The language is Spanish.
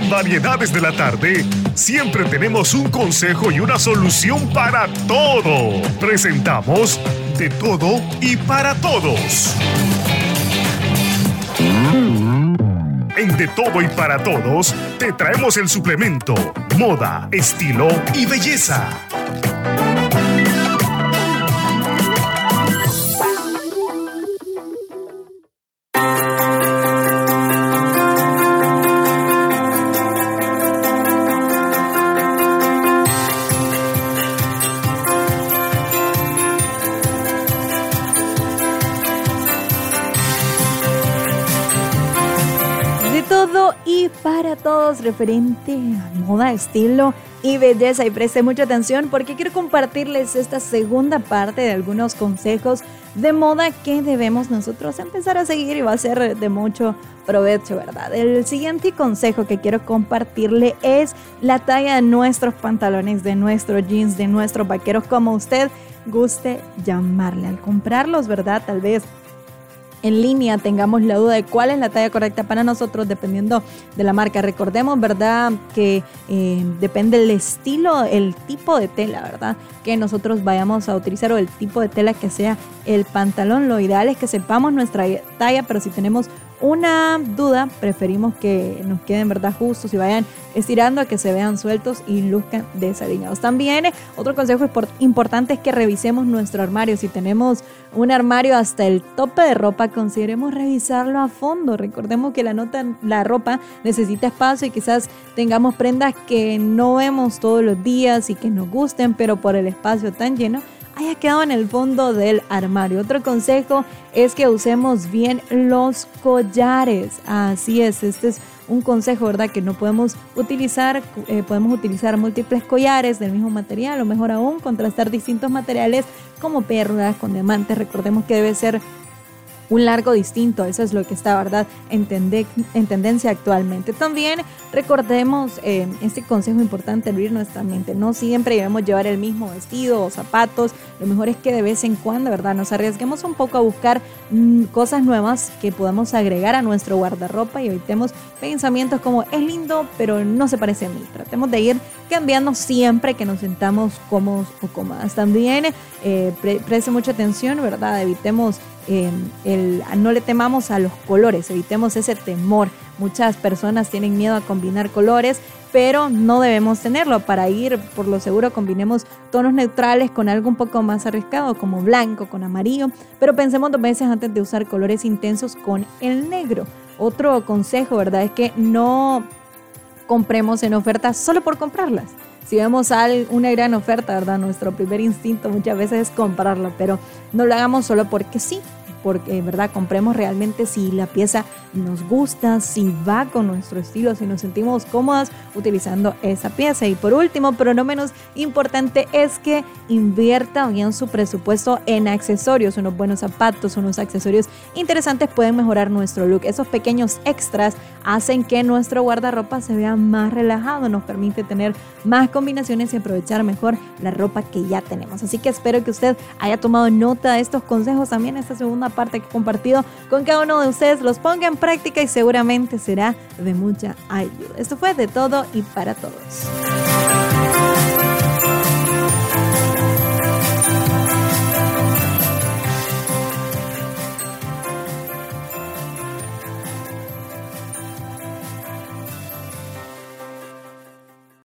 En Variedades de la Tarde, siempre tenemos un consejo y una solución para todo. Presentamos De Todo y Para Todos. En De Todo y Para Todos, te traemos el suplemento Moda, Estilo y Belleza. Para todos, referente a moda, estilo y belleza. Y preste mucha atención porque quiero compartirles esta segunda parte de algunos consejos de moda que debemos nosotros empezar a seguir y va a ser de mucho provecho, ¿verdad? El siguiente consejo que quiero compartirle es la talla de nuestros pantalones, de nuestros jeans, de nuestros vaqueros, como usted guste llamarle. Al comprarlos, ¿verdad? Tal vez en línea tengamos la duda de cuál es la talla correcta para nosotros dependiendo de la marca. Recordemos, ¿verdad?, que depende del estilo, el tipo de tela, ¿verdad?, que nosotros vayamos a utilizar o el tipo de tela que sea el pantalón. Lo ideal es que sepamos nuestra talla, pero si tenemos una duda, preferimos que nos queden, ¿verdad?, justos y vayan estirando a que se vean sueltos y luzcan desalineados. También otro consejo importante es que revisemos nuestro armario. Si tenemos un armario hasta el tope de ropa, consideremos revisarlo a fondo. Recordemos que la ropa necesita espacio y quizás tengamos prendas que no vemos todos los días y que nos gusten, pero por el espacio tan lleno haya quedado en el fondo del armario. Otro consejo es que usemos bien los collares. Así es, este es un consejo, ¿verdad?, que no podemos utilizar múltiples collares del mismo material, o mejor aún, contrastar distintos materiales como perlas con diamantes. Recordemos que debe ser un largo distinto, eso es lo que está, ¿verdad?, en tendencia actualmente. También recordemos este consejo importante, abrir nuestra mente. No siempre debemos llevar el mismo vestido o zapatos. Lo mejor es que de vez en cuando, ¿verdad?, nos arriesguemos un poco a buscar cosas nuevas que podamos agregar a nuestro guardarropa y evitemos pensamientos como es lindo pero no se parece a mí. Tratemos de ir cambiando siempre que nos sentamos cómodos o cómodas. También preste mucha atención, ¿verdad?, evitemos no le temamos a los colores, evitemos ese temor. Muchas personas tienen miedo a combinar colores, pero no debemos tenerlo. Para ir por lo seguro, combinemos tonos neutrales con algo un poco más arriesgado, como blanco con amarillo, pero pensemos 2 veces antes de usar colores intensos con el negro. Otro consejo, ¿verdad?, es que no compremos en ofertas solo por comprarlas. Si vemos una gran oferta, ¿verdad?, nuestro primer instinto muchas veces es comprarla, pero no lo hagamos solo porque sí. Porque, ¿verdad?, compremos realmente si la pieza nos gusta, si va con nuestro estilo, si nos sentimos cómodas utilizando esa pieza. Y por último, pero no menos importante, es que invierta bien su presupuesto en accesorios. Unos buenos zapatos, unos accesorios interesantes pueden mejorar nuestro look. Esos pequeños extras hacen que nuestro guardarropa se vea más relajado, nos permite tener más combinaciones y aprovechar mejor la ropa que ya tenemos. Así que espero que usted haya tomado nota de estos consejos, también esta segunda parte que he compartido con cada uno de ustedes, los ponga en práctica y seguramente será de mucha ayuda. Esto fue De Todo y Para Todos.